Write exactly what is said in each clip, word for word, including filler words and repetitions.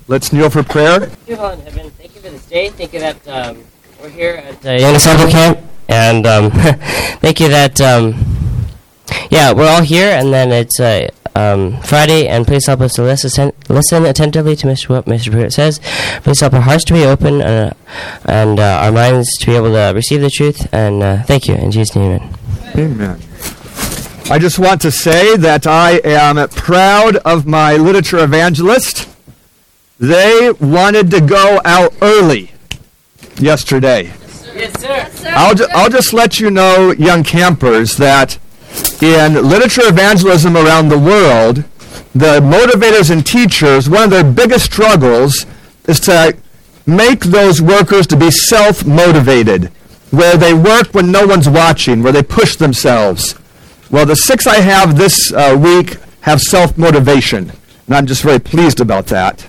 Let's kneel for prayer. Thank you, in heaven. Thank you for this day. Thank you that um, we're here at uh, Young Assembly Camp. And um, thank you that, um, yeah, we're all here. And then it's uh, um, Friday. And please help us to listen, listen attentively to Mister what Mister Pruitt says. Please help our hearts to be open uh, and uh, our minds to be able to receive the truth. And uh, thank you. In Jesus' name, amen. Amen. I just want to say that I am proud of my literature evangelist. They wanted to go out early yesterday. Yes, sir. Yes, sir. I'll, ju- I'll just let you know, young campers, that in literature evangelism around the world, the motivators and teachers, one of their biggest struggles is to make those workers to be self-motivated, where they work when no one's watching, where they push themselves. Well, the six I have this uh, week have self-motivation, and I'm just very pleased about that.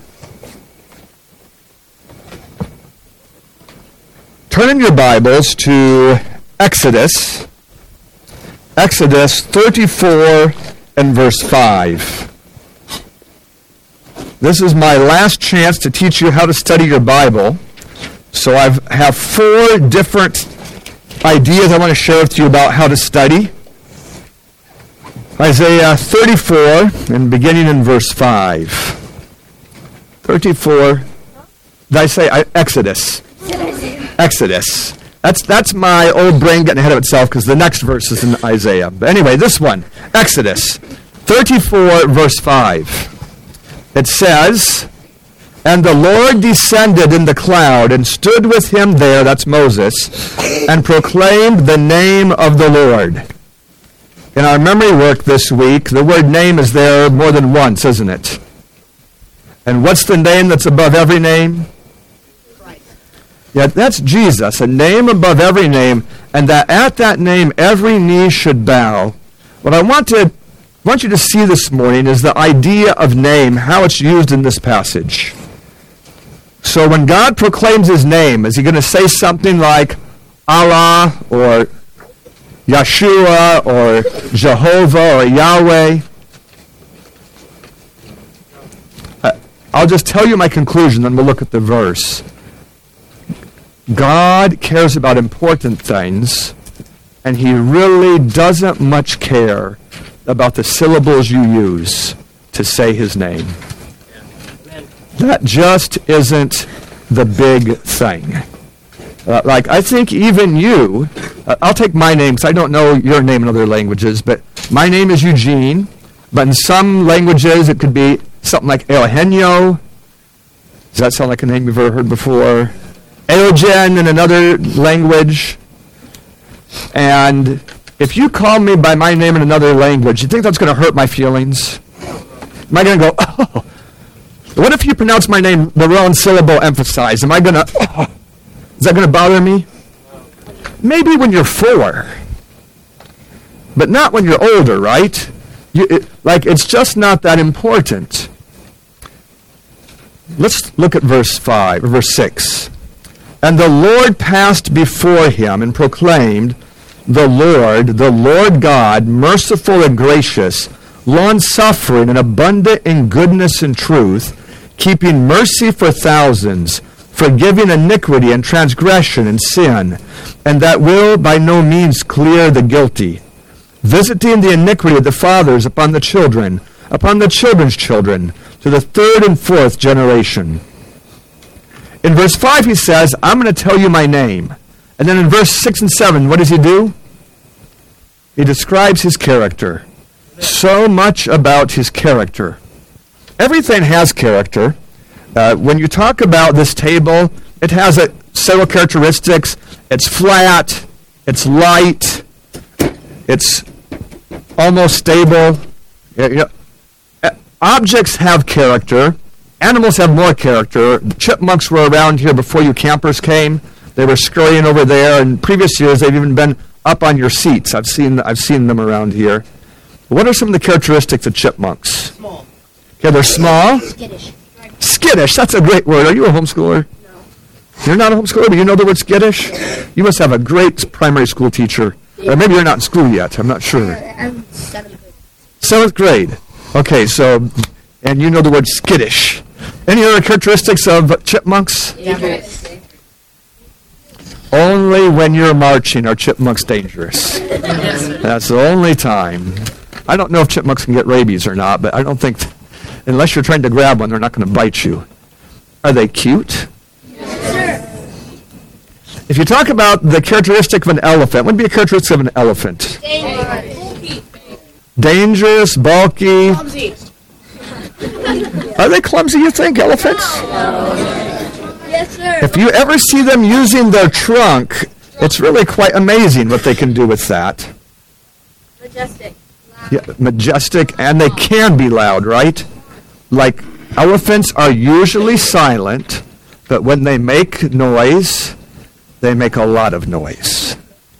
Turn in your Bibles to Exodus, Exodus thirty-four and verse five. This is my last chance to teach you how to study your Bible. So I have four different ideas I want to share with you about how to study. Isaiah thirty-four, and beginning in verse five. thirty-four, did I say I, Exodus? Exodus. That's that's my old brain getting ahead of itself because the next verse is in Isaiah. But anyway, this one, Exodus thirty-four, verse five. It says, "And the Lord descended in the cloud and stood with him there," that's Moses, "and proclaimed the name of the Lord." In our memory work this week, the word name is there more than once, isn't it? And what's the name that's above every name? Yeah, that's Jesus, a name above every name, and that at that name every knee should bow. What I want to want you to see this morning is the idea of name, how it's used in this passage. So when God proclaims his name, is he going to say something like Allah or Yeshua or Jehovah or Yahweh? I'll just tell you my conclusion, then we'll look at the verse. God cares about important things, and he really doesn't much care about the syllables you use to say his name. That just isn't the big thing. Uh, like, I think even you, uh, I'll take my name because I don't know your name in other languages, but my name is Eugene, but in some languages it could be something like Eugenio. Does that sound like a name you've ever heard before? Eugen in another language. And if you call me by my name in another language, you think that's going to hurt my feelings? Am I going to go, oh? What if you pronounce my name the wrong syllable emphasized? Am I going to, oh? Is that going to bother me? Maybe when you're four. But not when you're older, right? You, it, like, it's just not that important. Let's look at verse five, or verse six. "And the Lord passed before him and proclaimed, the Lord, the Lord God, merciful and gracious, long-suffering and abundant in goodness and truth, keeping mercy for thousands, forgiving iniquity and transgression and sin, and that will by no means clear the guilty, visiting the iniquity of the fathers upon the children, upon the children's children, to the third and fourth generation." In verse five he says, I'm going to tell you my name. And then in verse six and seven, what does he do? He describes his character. So much about his character. Everything has character. Uh, when you talk about this table, it has a, several characteristics. It's flat. It's light. It's almost stable. You know, uh, objects have character. Animals have more character. The chipmunks were around here before you campers came. They were scurrying over there. In previous years, they've even been up on your seats. I've seen I've seen them around here. What are some of the characteristics of chipmunks? Small. Okay, they're small. Skittish. Skittish. That's a great word. Are you a homeschooler? No. You're not a homeschooler, but you know the word skittish? You must have a great primary school teacher. Or maybe you're not in school yet. I'm not sure. I'm seventh grade. Seventh grade. Okay, so, and you know the word skittish. Any other characteristics of chipmunks? Dangerous. Only when you're marching are chipmunks dangerous. That's the only time. I don't know if chipmunks can get rabies or not, but I don't think, th- unless you're trying to grab one, they're not going to bite you. Are they cute? If you talk about the characteristic of an elephant, what would be a characteristic of an elephant? Dangerous. Dangerous, bulky. Clumsy. Are they clumsy, you think, elephants? Yes, sir. If you ever see them using their trunk, it's really quite amazing what they can do with that. Majestic. Yeah, majestic, and they can be loud, right? Like, elephants are usually silent, but when they make noise, they make a lot of noise.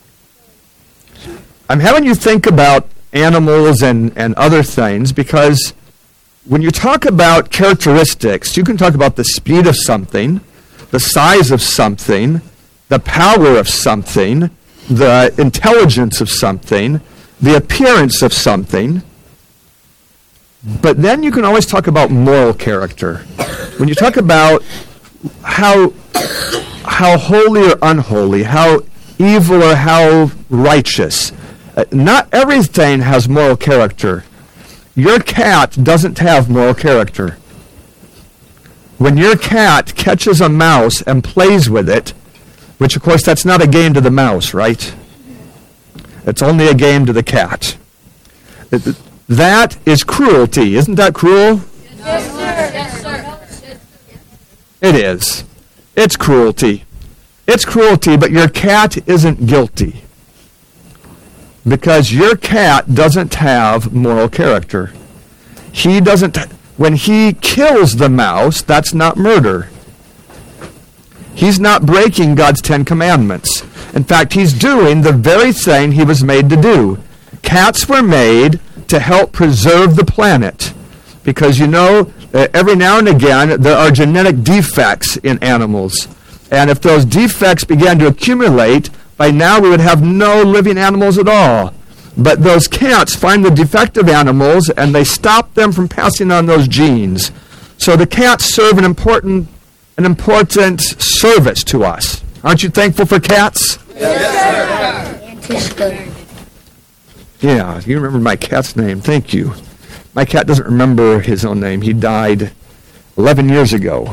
I'm having you think about animals and, and other things because when you talk about characteristics, you can talk about the speed of something, the size of something, the power of something, the intelligence of something, the appearance of something. But then you can always talk about moral character. When you talk about how how holy or unholy, how evil or how righteous, uh, not everything has moral character. Your cat doesn't have moral character. When your cat catches a mouse and plays with it, which of course that's not a game to the mouse, right? It's only a game to the cat. It, that is cruelty. Isn't that cruel? Yes, sir. Yes, sir. It is. It's cruelty. It's cruelty, but your cat isn't guilty. Because your cat doesn't have moral character. He doesn't, when he kills the mouse, that's not murder. He's not breaking God's Ten Commandments. In fact, he's doing the very thing he was made to do. Cats were made to help preserve the planet. Because, you know, uh, every now and again, there are genetic defects in animals. And if those defects began to accumulate, by now we would have no living animals at all. But those cats find the defective animals, and they stop them from passing on those genes. So the cats serve an important, an important service to us. Aren't you thankful for cats? Yes, sir. Yeah, you remember my cat's name. Thank you. My cat doesn't remember his own name. He died eleven years ago.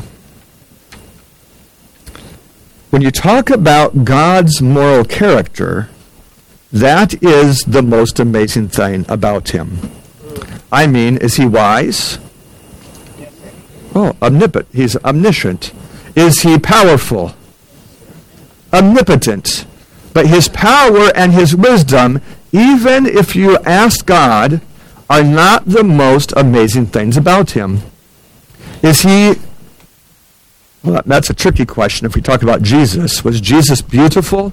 When you talk about God's moral character, that is the most amazing thing about him. I mean, is he wise? Oh, omnipotent. He's omniscient. Is he powerful? Omnipotent. But his power and his wisdom, even if you ask God, are not the most amazing things about him. Is he... Well, that's a tricky question if we talk about Jesus. Was Jesus beautiful?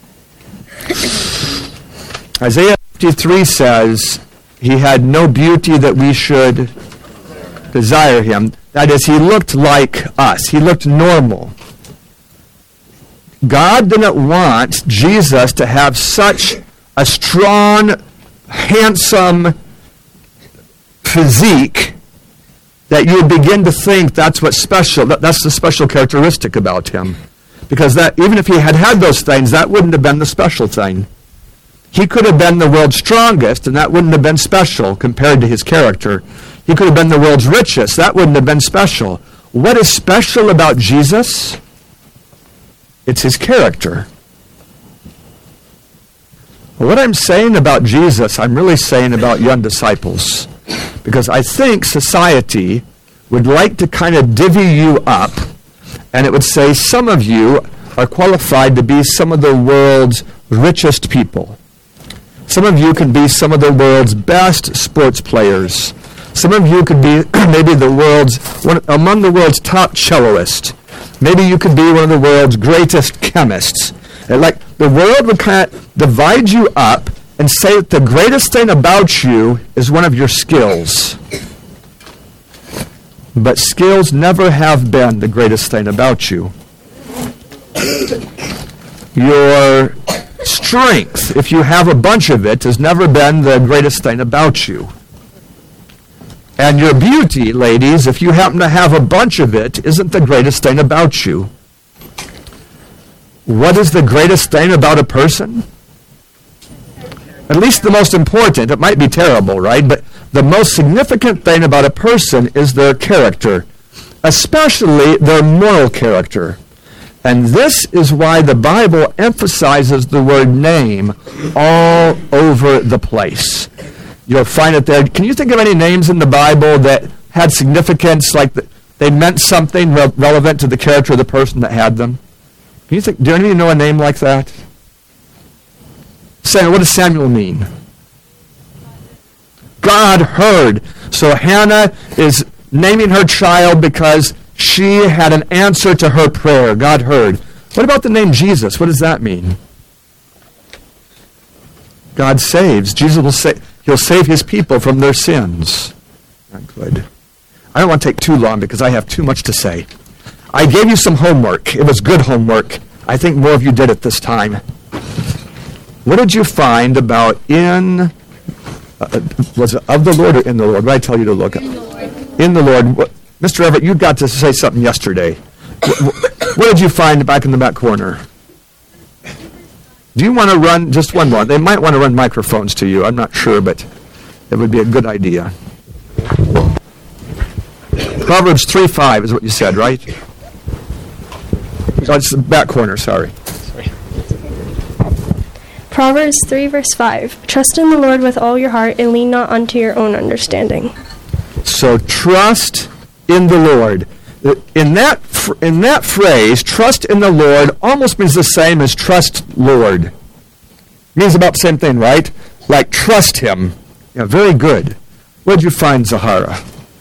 Isaiah fifty-three says he had no beauty that we should desire him. That is, he looked like us. He looked normal. God didn't want Jesus to have such a strong, handsome physique that you would begin to think that's what's special. That, that's the special characteristic about him. Because that even if he had had those things, that wouldn't have been the special thing. He could have been the world's strongest, and that wouldn't have been special compared to his character. He could have been the world's richest. That wouldn't have been special. What is special about Jesus? It's his character. What I'm saying about Jesus, I'm really saying about young disciples. Because I think society would like to kind of divvy you up, and it would say some of you are qualified to be some of the world's richest people. Some of you can be some of the world's best sports players. Some of you could be maybe the world's one, among the world's top cellists. Maybe you could be one of the world's greatest chemists. And like the world would kind of divide you up and say that the greatest thing about you is one of your skills. But skills never have been the greatest thing about you. Your strength, if you have a bunch of it, has never been the greatest thing about you. And your beauty, ladies, if you happen to have a bunch of it, isn't the greatest thing about you. What is the greatest thing about a person? At least the most important. It might be terrible, right? But the most significant thing about a person is their character, especially their moral character. And this is why the Bible emphasizes the word name all over the place. You'll find it there. Can you think of any names in the Bible that had significance, like the, they meant something re- relevant to the character of the person that had them? Can you think? Do any of you know a name like that? Samuel. What does Samuel mean? God heard. So Hannah is naming her child because she had an answer to her prayer. God heard. What about the name Jesus? What does that mean? God saves. Jesus will say, he'll save his people from their sins. Not good. I don't want to take too long because I have too much to say. I gave you some homework. It was good homework. I think more of you did it this time. What did you find about in, uh, was it of the Lord or in the Lord? What did I tell you to look at? In the Lord. In the Lord. What, Mister Everett, you got to say something yesterday. What, what did you find back in the back corner? Do you want to run just one more? They might want to run microphones to you. I'm not sure, but it would be a good idea. Proverbs three five is what you said, right? Oh, it's the back corner, sorry. Proverbs three, verse five. Trust in the Lord with all your heart and lean not unto your own understanding. So trust in the Lord. In that in that phrase, trust in the Lord almost means the same as trust Lord. Means about the same thing, right? Like trust him. Yeah, very good. What did you find, Zahara?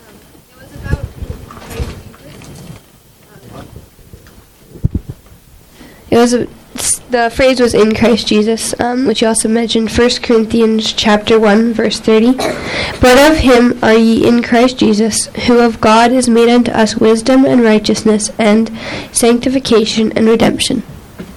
It was a, the phrase was in Christ Jesus, um, which you also mentioned, First Corinthians chapter one, verse thirty. But of him are ye in Christ Jesus, who of God is made unto us wisdom and righteousness and sanctification and redemption.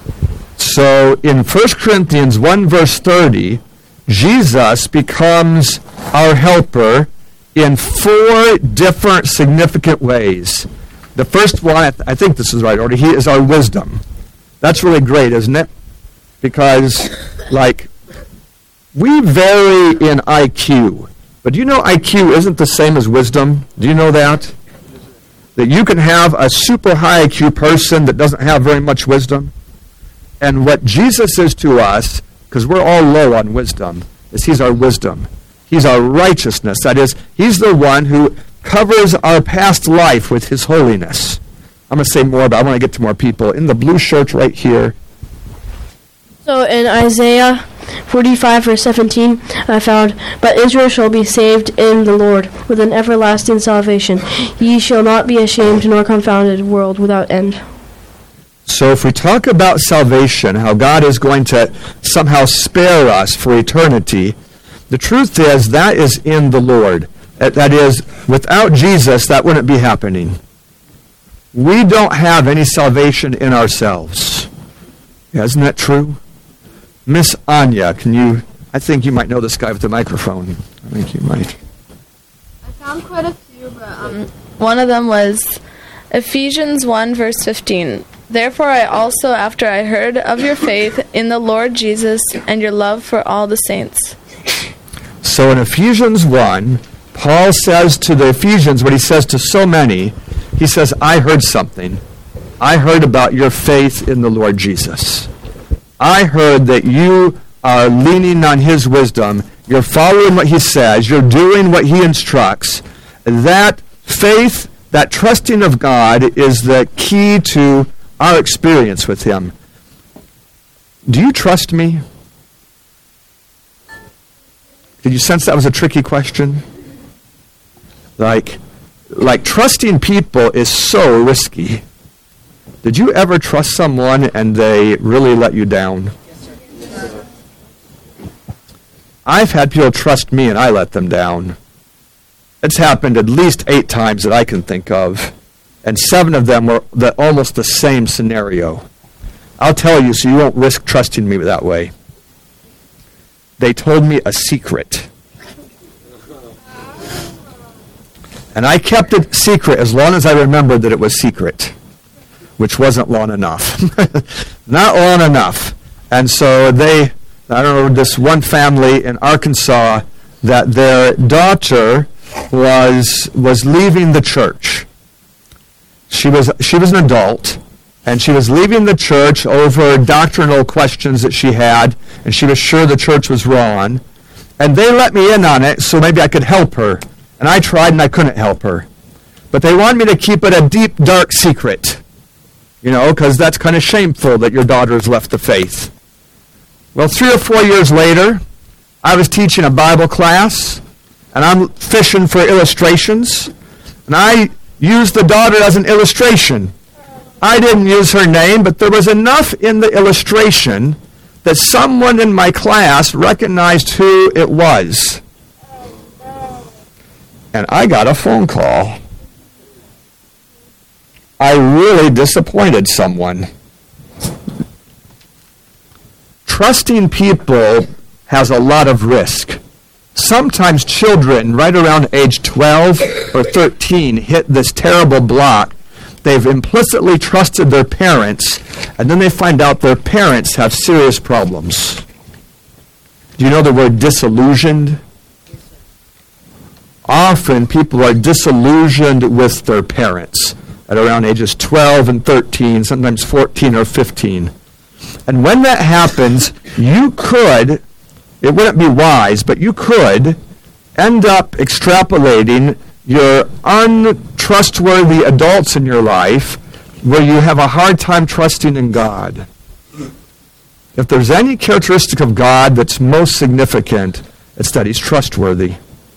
So in First Corinthians one, verse thirty, Jesus becomes our helper in four different significant ways. The first one, I, th- I think this is the right order, he is our wisdom. That's really great, isn't it? Because, like, we vary in I Q. But do you know I Q isn't the same as wisdom? Do you know that? That you can have a super high I Q person that doesn't have very much wisdom? And what Jesus is to us, because we're all low on wisdom, is he's our wisdom. He's our righteousness. That is, he's the one who covers our past life with his holiness. I'm going to say more, but I want to get to more people. In the blue shirt right here. So in Isaiah forty-five, verse seventeen, I found, But Israel shall be saved in the Lord with an everlasting salvation. Ye shall not be ashamed nor confounded, world without end. So if we talk about salvation, how God is going to somehow spare us for eternity, the truth is that is in the Lord. That is, without Jesus, that wouldn't be happening. We don't have any salvation in ourselves. Yeah, isn't that true? Miss Anya, can you, I think you might know this guy with the microphone. I think you might. I found quite a few, but um, one of them was Ephesians one, verse fifteen. Therefore I also, after I heard of your faith in the Lord Jesus and your love for all the saints. So in Ephesians one, Paul says to the Ephesians what he says to so many. He says, I heard something. I heard about your faith in the Lord Jesus. I heard that you are leaning on his wisdom. You're following what he says. You're doing what he instructs. That faith, that trusting of God is the key to our experience with him. Do you trust me? Did you sense that was a tricky question? Like, like trusting people is so risky. Did you ever trust someone and they really let you down? I've had people trust me and I let them down. It's happened at least eight times that I can think of. And seven of them were the, almost the same scenario. I'll tell you so you won't risk trusting me that way. They told me a secret. And I kept it secret as long as I remembered that it was secret, which wasn't long enough. Not long enough. And so they, I don't know, this one family in Arkansas, that their daughter was was leaving the church. She was she was an adult, and she was leaving the church over doctrinal questions that she had, and she was sure the church was wrong. And they let me in on it so maybe I could help her. And I tried and I couldn't help her. But they wanted me to keep it a deep, dark secret. You know, because that's kind of shameful that your daughter has left the faith. Well, three or four years later, I was teaching a Bible class, and I'm fishing for illustrations, and I used the daughter as an illustration. I didn't use her name, but there was enough in the illustration that someone in my class recognized who it was. And I got a phone call. I really disappointed someone. Trusting people has a lot of risk. Sometimes children right around age twelve or thirteen hit this terrible block. They've implicitly trusted their parents, and then they find out their parents have serious problems. Do you know the word disillusioned? Often people are disillusioned with their parents at around ages twelve and thirteen, sometimes fourteen or fifteen. And when that happens, you could, it wouldn't be wise, but you could end up extrapolating your untrustworthy adults in your life where you have a hard time trusting in God. If there's any characteristic of God that's most significant, it's that he's trustworthy.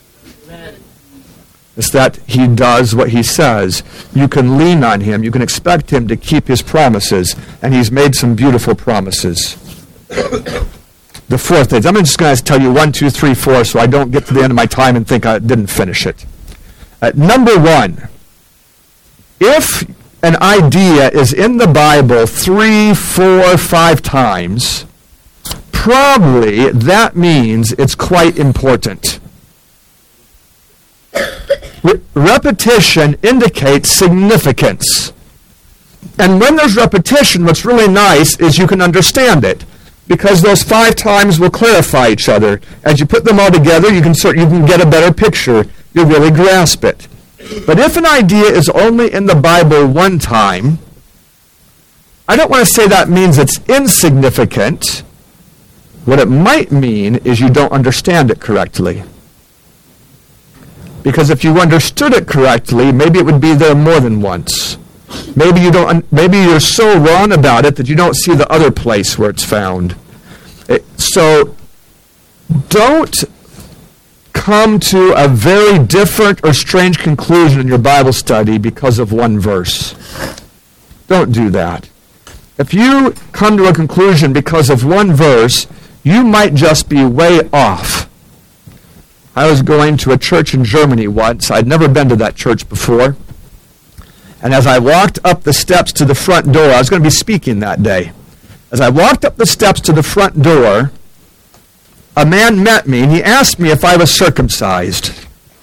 It's that he does what he says. You can lean on him. You can expect him to keep his promises. And he's made some beautiful promises. The fourth thing, I'm just going to tell you one, two, three, four, so I don't get to the end of my time and think I didn't finish it. Uh, number one, if an idea is in the Bible three, four, five times, probably that means it's quite important. Re- repetition indicates significance. And when there's repetition, what's really nice is you can understand it, because those five times will clarify each other. As you put them all together, you can sort you can get a better picture. You really grasp it. But if an idea is only in the Bible one time, I don't want to say that means it's insignificant. What it might mean is you don't understand it correctly. Because if you understood it correctly, maybe it would be there more than once. Maybe you don't. Maybe you're so wrong about it that you don't see the other place where it's found. It, so, don't come to a very different or strange conclusion in your Bible study because of one verse. Don't do that. If you come to a conclusion because of one verse, you might just be way off. I was going to a church in Germany once. I'd never been to that church before. And as I walked up the steps to the front door, I was going to be speaking that day. As I walked up the steps to the front door, a man met me, and he asked me if I was circumcised.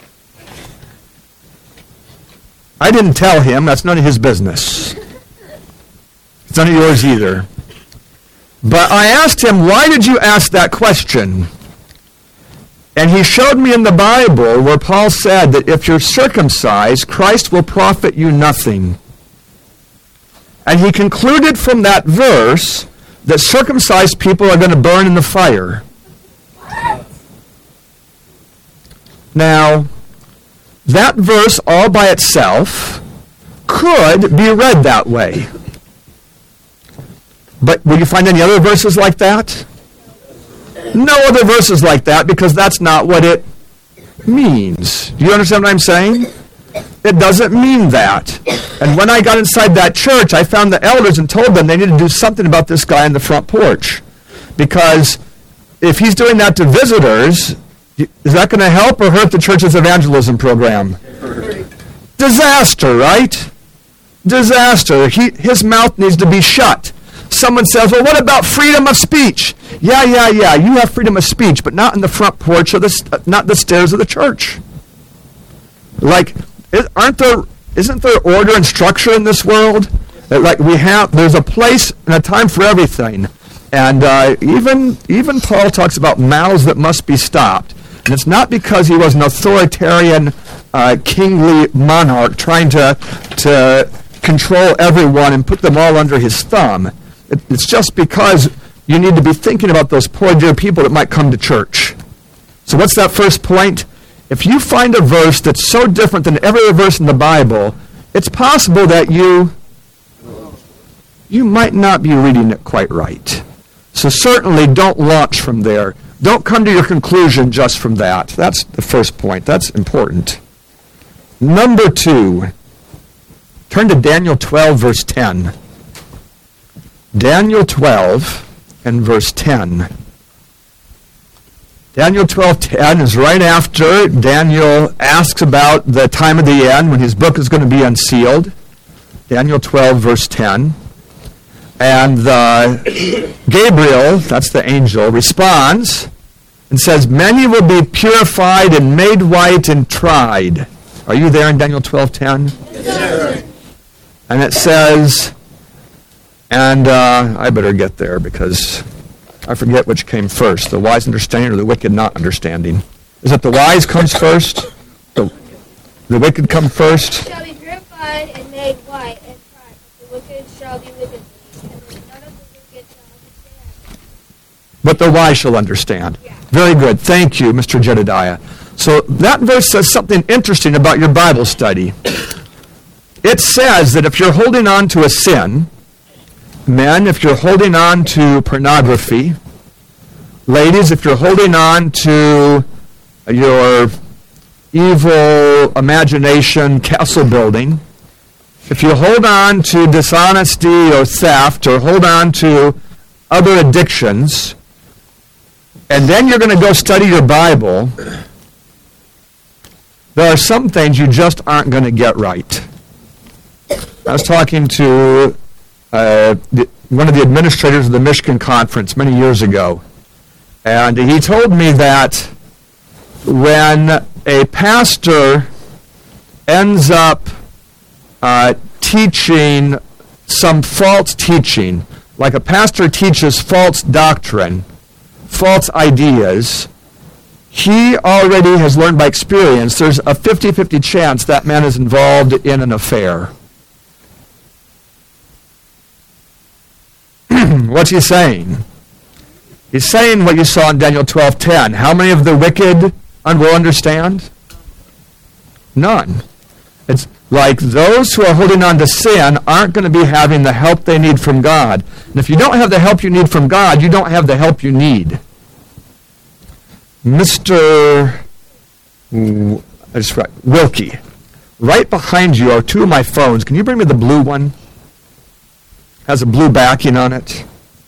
I didn't tell him. That's none of his business. It's none of yours either. But I asked him, why did you ask that question? And he showed me in the Bible where Paul said that if you're circumcised, Christ will profit you nothing. And he concluded from that verse that circumcised people are going to burn in the fire. Now, that verse all by itself could be read that way. But will you find any other verses like that? No other verses like that, because that's not what it means. Do you understand what I'm saying? It doesn't mean that. And when I got inside that church, I found the elders and told them they needed to do something about this guy on the front porch. Because if he's doing that to visitors, is that going to help or hurt the church's evangelism program? Disaster, right? Disaster. He, his mouth needs to be shut. Someone says, well, what about freedom of speech? Yeah, yeah, yeah, you have freedom of speech, but not in the front porch or the, not the stairs of the church. Like, is, aren't there, isn't there order and structure in this world? That, like we have, there's a place and a time for everything. And uh, even even Paul talks about mouths that must be stopped. And it's not because he was an authoritarian, uh, kingly monarch trying to to control everyone and put them all under his thumb. It, it's just because you need to be thinking about those poor dear people that might come to church. So what's that first point? If you find a verse that's so different than every other verse in the Bible, it's possible that you you might not be reading it quite right. So certainly don't launch from there. Don't come to your conclusion just from that. That's the first point. That's important. Number two, turn to Daniel twelve, verse ten. Daniel twelve and verse ten. Daniel twelve ten is right after Daniel asks about the time of the end when his book is going to be unsealed. Daniel twelve, verse ten. And uh, Gabriel, that's the angel, responds and says, many will be purified and made white and tried. Are you there in Daniel twelve ten? Yes, sir. And it says, and uh, I better get there because I forget which came first, the wise understanding or the wicked not understanding. Is it the wise comes first? The, the wicked come first? Shall be purified and made white and tried. The wicked shall be wicked. But the wise shall understand. Yeah. Very good. Thank you, Mister Jedediah. So that verse says something interesting about your Bible study. It says that if you're holding on to a sin, men, if you're holding on to pornography, ladies, if you're holding on to your evil imagination, castle building, if you hold on to dishonesty or theft or hold on to other addictions, and then you're going to go study your Bible, there are some things you just aren't going to get right. I was talking to uh, the, one of the administrators of the Michigan Conference many years ago, and he told me that when a pastor ends up uh, teaching some false teaching, like a pastor teaches false doctrine, false ideas, he already has learned by experience there's a fifty-fifty chance that man is involved in an affair. What's he saying? He's saying what you saw in Daniel twelve ten. How many of the wicked will understand? None. It's like those who are holding on to sin aren't going to be having the help they need from God. And if you don't have the help you need from God, you don't have the help you need. Mister W- I just write, Wilkie, right behind you are two of my phones. Can you bring me the blue one? Has a blue backing on it.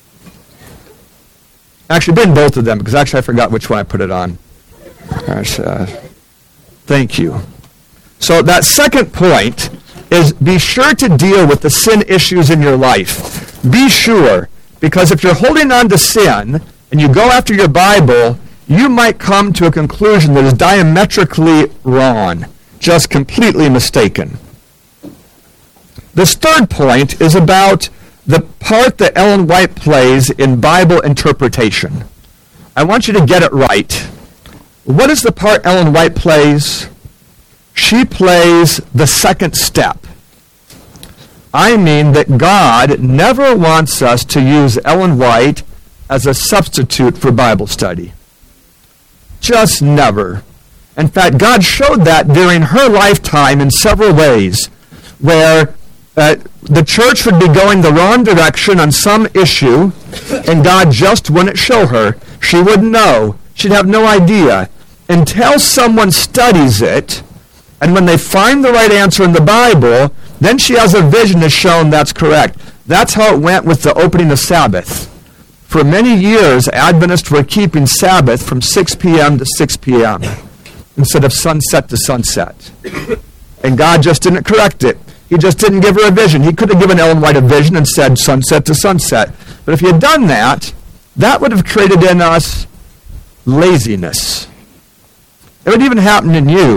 Actually, bring both of them, because actually I forgot which one I put it on. Gosh, uh, thank you. So that second point is be sure to deal with the sin issues in your life. Be sure, because if you're holding on to sin and you go after your Bible, you might come to a conclusion that is diametrically wrong, just completely mistaken. This third point is about the part that Ellen White plays in Bible interpretation. I want you to get it right. What is the part Ellen White plays? She plays the second step. I mean that God never wants us to use Ellen White as a substitute for Bible study. Just never. In fact, God showed that during her lifetime in several ways, where uh, the church would be going the wrong direction on some issue, and God just wouldn't show her. She wouldn't know. She'd have no idea. Until someone studies it, and when they find the right answer in the Bible, then she has a vision that's shown that's correct. That's how it went with the opening of Sabbath. For many years, Adventists were keeping Sabbath from six p.m. to six p.m. instead of sunset to sunset. And God just didn't correct it. He just didn't give her a vision. He could have given Ellen White a vision and said sunset to sunset. But if he had done that, that would have created in us laziness. It would even happen in you.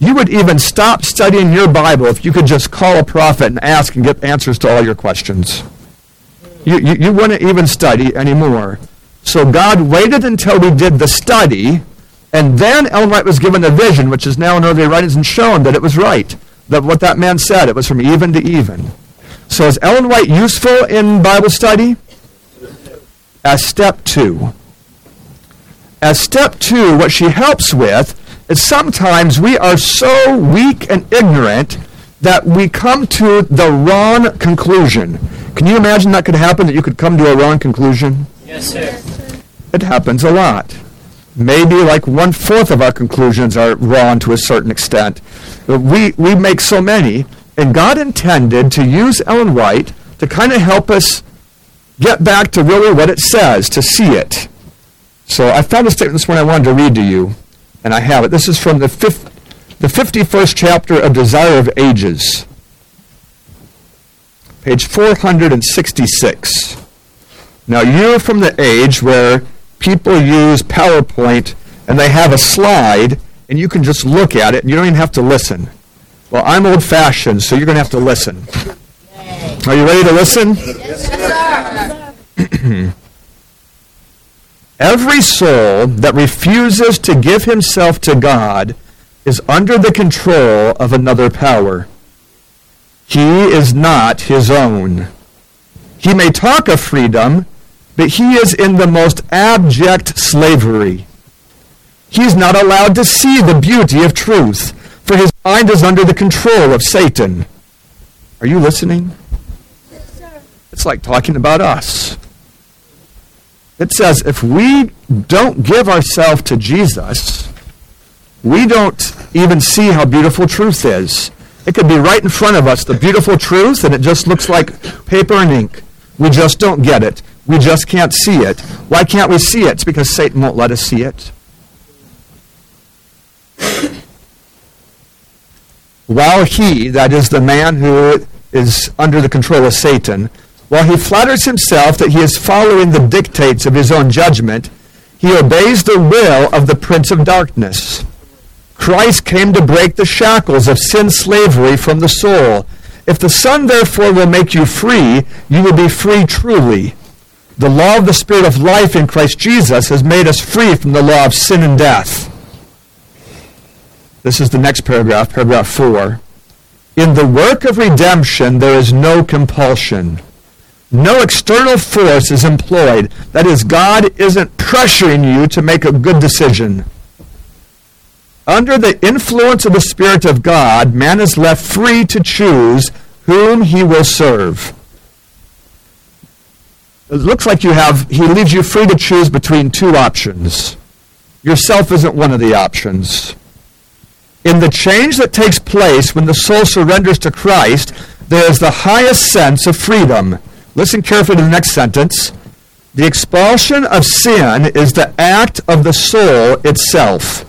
You would even stop studying your Bible if you could just call a prophet and ask and get answers to all your questions. You, you, you wouldn't even study anymore. So God waited until we did the study, and then Ellen White was given a vision, which is now in early writings, and shown that it was right, that what that man said, it was from even to even. So is Ellen White useful in Bible study? As step two. As step two, what she helps with is sometimes we are so weak and ignorant that we come to the wrong conclusion. Can you imagine that could happen, that you could come to a wrong conclusion? Yes, sir. It happens a lot. Maybe like one-fourth of our conclusions are wrong to a certain extent. We, we make so many, and God intended to use Ellen White to kind of help us get back to really what it says, to see it. So I found a statement this morning I wanted to read to you, and I have it. This is from the fifth, the fifty-first chapter of Desire of Ages, page four hundred sixty-six. Now, you're from the age where people use PowerPoint, and they have a slide, and you can just look at it, and you don't even have to listen. Well, I'm old-fashioned, so you're going to have to listen. Are you ready to listen? Yes, sir. Every soul that refuses to give himself to God is under the control of another power. He is not his own. He may talk of freedom, but he is in the most abject slavery. He is not allowed to see the beauty of truth, for his mind is under the control of Satan. Are you listening? Yes, sir. It's like talking about us. It says if we don't give ourselves to Jesus, we don't even see how beautiful truth is. It could be right in front of us, the beautiful truth, and it just looks like paper and ink. We just don't get it. We just can't see it. Why can't we see it? It's because Satan won't let us see it. While he, that is the man who is under the control of Satan, while he flatters himself that he is following the dictates of his own judgment, he obeys the will of the prince of darkness. Christ came to break the shackles of sin slavery from the soul. If the Son therefore will make you free, you will be free truly. The law of the Spirit of life in Christ Jesus has made us free from the law of sin and death. This is the next paragraph, paragraph four. In the work of redemption, there is no compulsion. No external force is employed. That is, God isn't pressuring you to make a good decision. Under the influence of the Spirit of God, man is left free to choose whom he will serve. It looks like you have, he leaves you free to choose between two options. Yourself isn't one of the options. In the change that takes place when the soul surrenders to Christ, there is the highest sense of freedom. Listen carefully to the next sentence. The expulsion of sin is the act of the soul itself.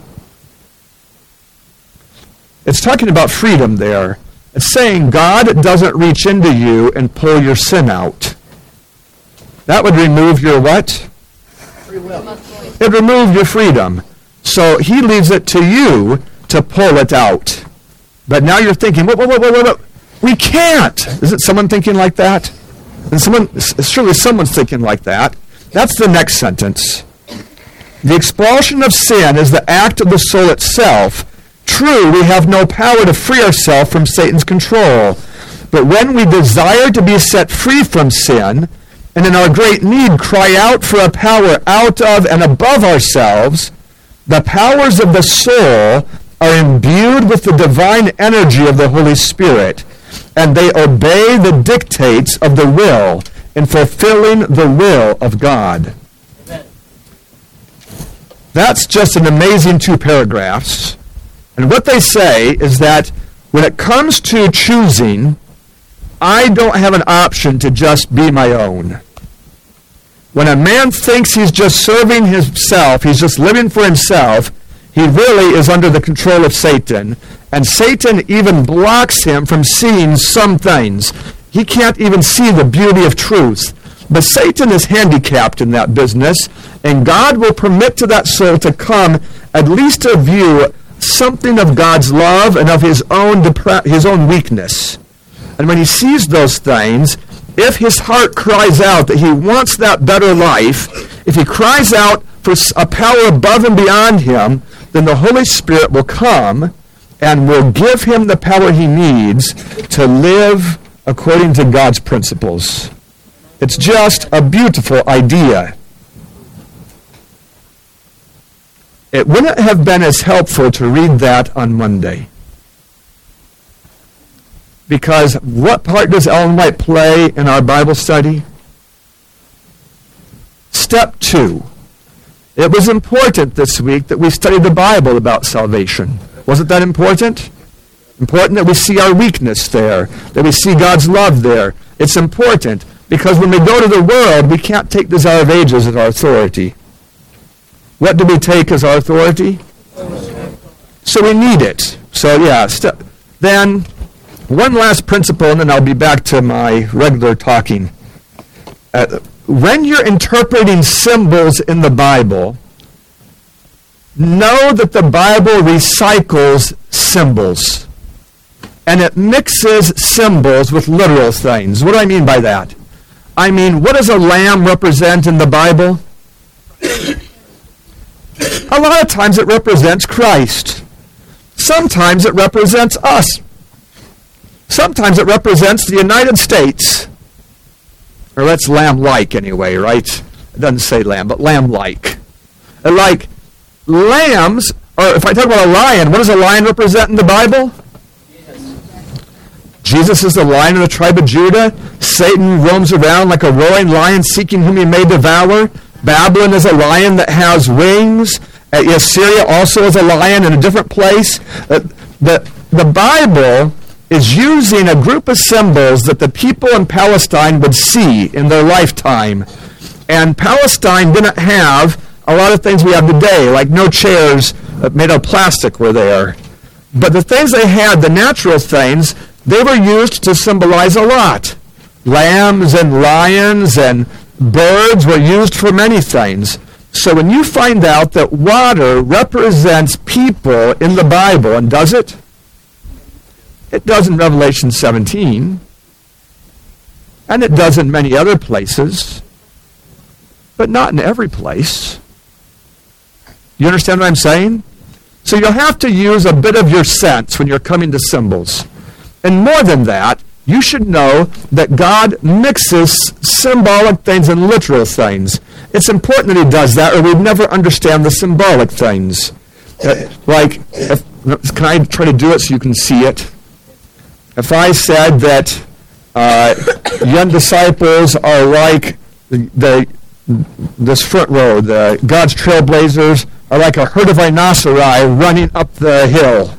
It's talking about freedom there. It's saying God doesn't reach into you and pull your sin out. That would remove your what? Free will. It would remove your freedom. So he leaves it to you to pull it out. But now you're thinking, whoa, whoa, whoa, whoa, whoa. We can't. Isn't someone thinking like that? And someone, surely someone's thinking like that. That's the next sentence. The expulsion of sin is the act of the soul itself. True, we have no power to free ourselves from Satan's control. But when we desire to be set free from sin, and in our great need cry out for a power out of and above ourselves, the powers of the soul are imbued with the divine energy of the Holy Spirit, and they obey the dictates of the will in fulfilling the will of God. Amen. That's just an amazing two paragraphs. And what they say is that when it comes to choosing, I don't have an option to just be my own. When a man thinks he's just serving himself, he's just living for himself, he really is under the control of Satan. And Satan even blocks him from seeing some things. He can't even see the beauty of truth. But Satan is handicapped in that business, and God will permit to that soul to come at least to view something of God's love and of his own depra- his own weakness. And when he sees those things, if his heart cries out that he wants that better life, if he cries out for a power above and beyond him, then the Holy Spirit will come and will give him the power he needs to live according to God's principles. It's just a beautiful idea. It wouldn't have been as helpful to read that on Monday. Because what part does Ellen White play in our Bible study? Step two. It was important this week that we studied the Bible about salvation. Wasn't that important? Important that we see our weakness there, that we see God's love there. It's important because when we go to the world, we can't take Desire of Ages as our authority. What do we take as our authority? So we need it. So yeah, st- then one last principle, and then I'll be back to my regular talking. Uh, when you're interpreting symbols in the Bible, know that the Bible recycles symbols. And it mixes symbols with literal things. What do I mean by that? I mean, what does a lamb represent in the Bible? A lot of times it represents Christ. Sometimes it represents us. Sometimes it represents the United States. Or that's lamb-like anyway, right? It doesn't say lamb, but lamb-like. Like lambs, or if I talk about a lion, what does a lion represent in the Bible? Jesus is the Lion of the tribe of Judah. Satan roams around like a roaring lion seeking whom he may devour. Babylon is a lion that has wings. Uh, Assyria also is a lion in a different place. Uh, the, the Bible is using a group of symbols that the people in Palestine would see in their lifetime. And Palestine didn't have a lot of things we have today, like no chairs made of plastic were there. But the things they had, the natural things, they were used to symbolize a lot. Lambs and lions and birds were used for many things. So when you find out that water represents people in the Bible, and does it? It does in Revelation seventeen. And it does in many other places. But not in every place. You understand what I'm saying? So you'll have to use a bit of your sense when you're coming to symbols. And more than that, you should know that God mixes symbolic things and literal things. It's important that he does that, or we'd never understand the symbolic things. Uh, like, if, can I try to do it so you can see it? If I said that uh, young disciples are like the, the this front row, the God's trailblazers are like a herd of rhinoceri running up the hill.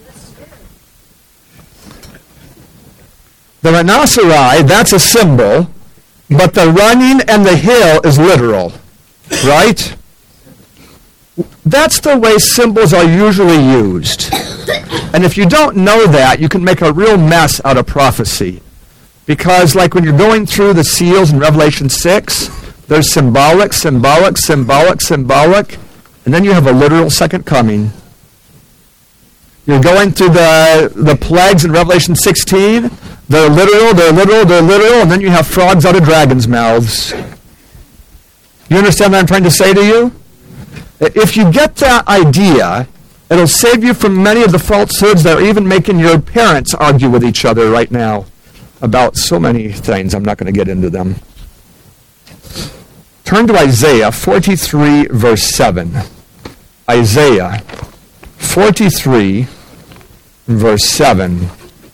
The rhinoceri, that's a symbol, but the running and the hill is literal, right? That's the way symbols are usually used. And if you don't know that, you can make a real mess out of prophecy. Because like when you're going through the seals in Revelation six, there's symbolic, symbolic, symbolic, symbolic, and then you have a literal second coming. You're going through the, the plagues in Revelation sixteen, they're literal, they're literal, they're literal, and then you have frogs out of dragons' mouths. You understand what I'm trying to say to you? If you get that idea, it'll save you from many of the falsehoods that are even making your parents argue with each other right now about so many things. I'm not going to get into them. Turn to Isaiah forty-three, verse seven. Isaiah forty-three, verse seven.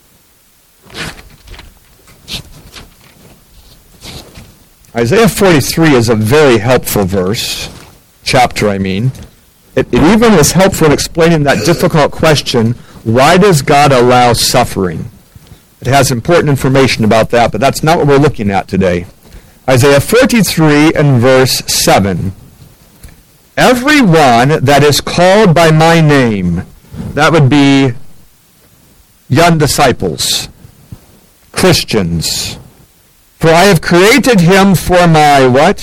Isaiah forty-three is a very helpful verse, chapter I mean. It, it even is helpful in explaining that difficult question, why does God allow suffering? It has important information about that, but that's not what we're looking at today. Isaiah forty-three and verse seven. Everyone that is called by my name, that would be young disciples, Christians. For I have created him for my what?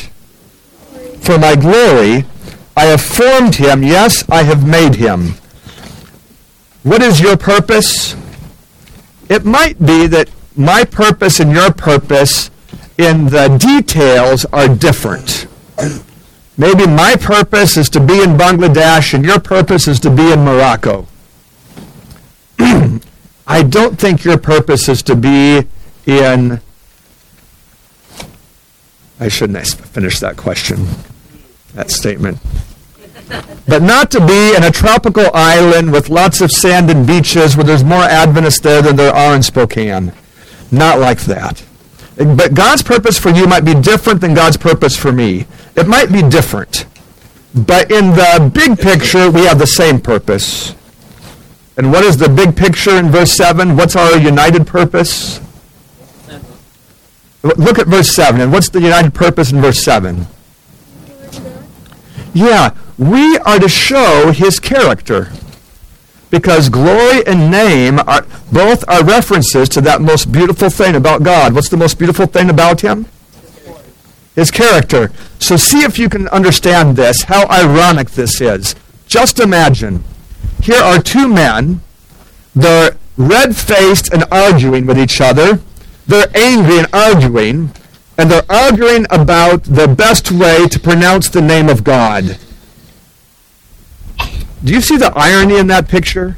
For my glory. I have formed him, yes, I have made him. What is your purpose? It might be that my purpose and your purpose in the details are different. Maybe my purpose is to be in Bangladesh and your purpose is to be in Morocco. I don't think your purpose is to be in... I shouldn't finish that question, that statement. But not to be in a tropical island with lots of sand and beaches where there's more Adventists there than there are in Spokane. Not like that. But God's purpose for you might be different than God's purpose for me. It might be different. But in the big picture, we have the same purpose. And what is the big picture in verse seven? What's our united purpose? Look at verse seven. And what's the united purpose in verse seven? Yeah, we are to show his character. Because glory and name are both are references to that most beautiful thing about God. What's the most beautiful thing about him? His character. So see if you can understand this, how ironic this is. Just imagine, here are two men, they're red-faced and arguing with each other. They're angry and arguing, and they're arguing about the best way to pronounce the name of God. Do you see the irony in that picture?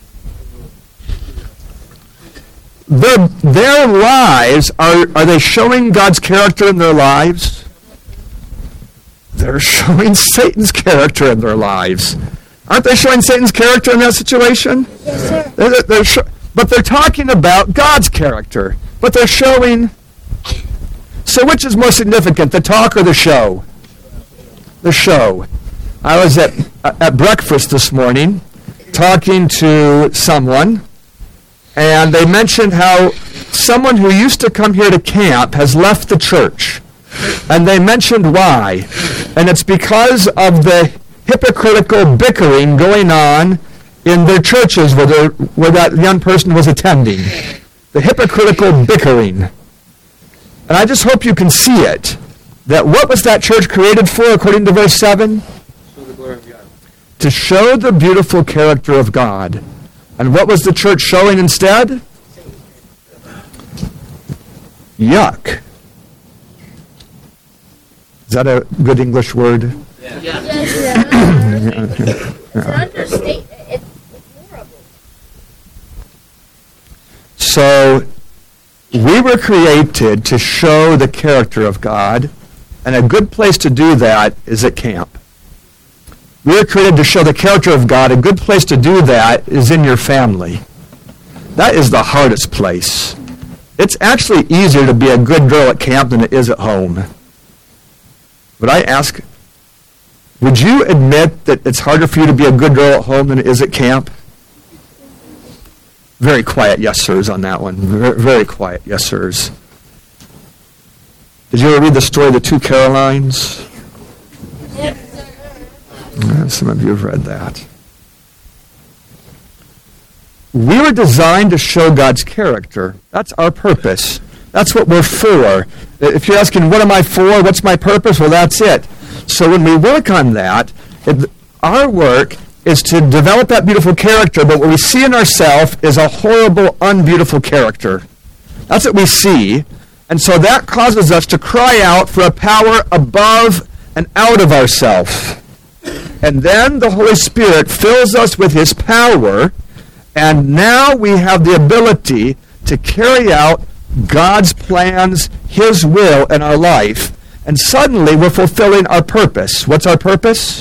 Their, their lives, are, are they showing God's character in their lives? They're showing Satan's character in their lives. Aren't they showing Satan's character in that situation? Yes, sir. They're, they're sh- but they're talking about God's character. But they're showing... So which is more significant, the talk or the show? The show. I was at at breakfast this morning talking to someone, and they mentioned how someone who used to come here to camp has left the church. And they mentioned why. And it's because of the hypocritical bickering going on in their churches where, the, where that young person was attending. The hypocritical bickering. And I just hope you can see it. That what was that church created for, according to verse seven? Show the glory of God. To show the beautiful character of God. And what was the church showing instead? Yuck. Is that a good English word? Yeah. Yes, sir. It's an understatement. It's, it's horrible. So, we were created to show the character of God, and a good place to do that is at camp. We were created to show the character of God. A good place to do that is in your family. That is the hardest place. It's actually easier to be a good girl at camp than it is at home. But I ask, would you admit that it's harder for you to be a good girl at home than it is at camp? Very quiet yes sirs on that one. Very, very quiet yes sirs. Did you ever read the story of the two Carolines? Yes, sir. Yeah, some of you have read that. We were designed to show God's character. That's our purpose. That's what we're for. If you're asking, what am I for? What's my purpose? Well, that's it. So when we work on that, it, our work is to develop that beautiful character, but what we see in ourselves is a horrible, unbeautiful character. That's what we see. And so that causes us to cry out for a power above and out of ourselves. And then the Holy Spirit fills us with his power, and now we have the ability to carry out God's plans, his will in our life, and suddenly we're fulfilling our purpose. What's our purpose?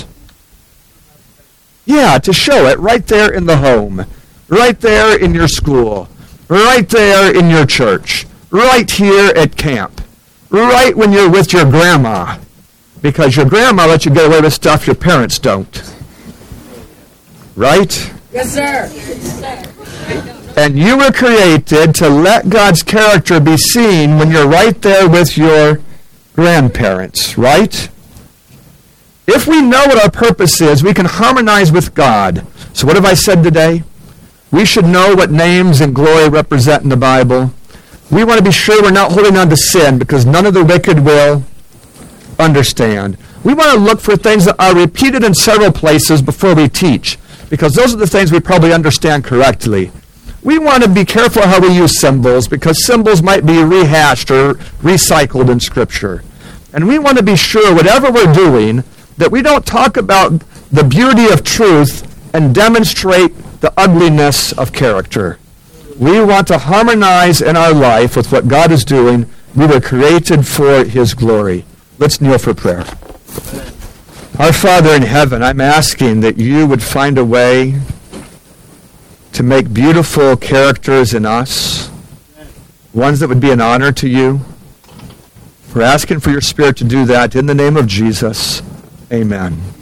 Yeah, to show it right there in the home, right there in your school, right there in your church, right here at camp, right when you're with your grandma, because your grandma lets you get away with stuff your parents don't. Right? Yes, sir. Yes, sir. And you were created to let God's character be seen when you're right there with your grandparents, right? If we know what our purpose is, we can harmonize with God. So what have I said today? We should know what names and glory represent in the Bible. We want to be sure we're not holding on to sin, because none of the wicked will understand. We want to look for things that are repeated in several places before we teach. because those are the things we probably understand correctly. We want to be careful how we use symbols, because symbols might be rehashed or recycled in Scripture. And we want to be sure, whatever we're doing, that we don't talk about the beauty of truth and demonstrate the ugliness of character. We want to harmonize in our life with what God is doing. We were created for His glory. Let's kneel for prayer. Our Father in heaven, I'm asking that you would find a way to make beautiful characters in us, ones that would be an honor to you. We're asking for your Spirit to do that in the name of Jesus. Amen.